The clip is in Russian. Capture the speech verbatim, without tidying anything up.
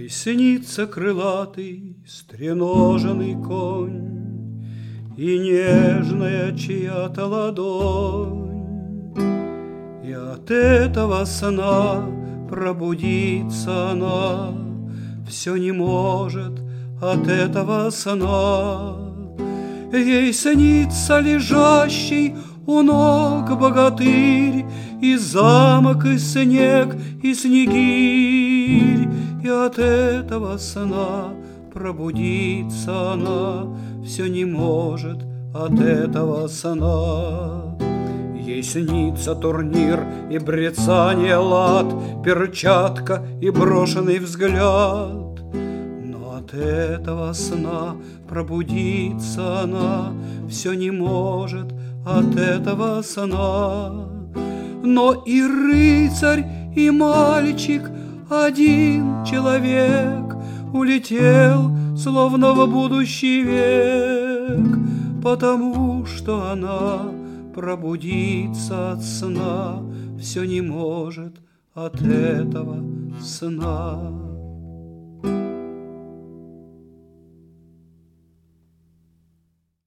Ей снится крылатый стреноженный конь и нежная чья-то ладонь, и от этого сна пробудиться она все не может от этого сна. Ей снится лежащий у ног богатырь, и замок, и снег, и снегирь, и от этого сна пробудиться она все не может от этого сна. Ей снится турнир и брецание лад, перчатка и брошенный взгляд, но от этого сна пробудиться она все не может от этого сна. Но и рыцарь, и мальчик, один человек, улетел, словно в будущий век, потому что она пробудиться от сна все не может от этого сна.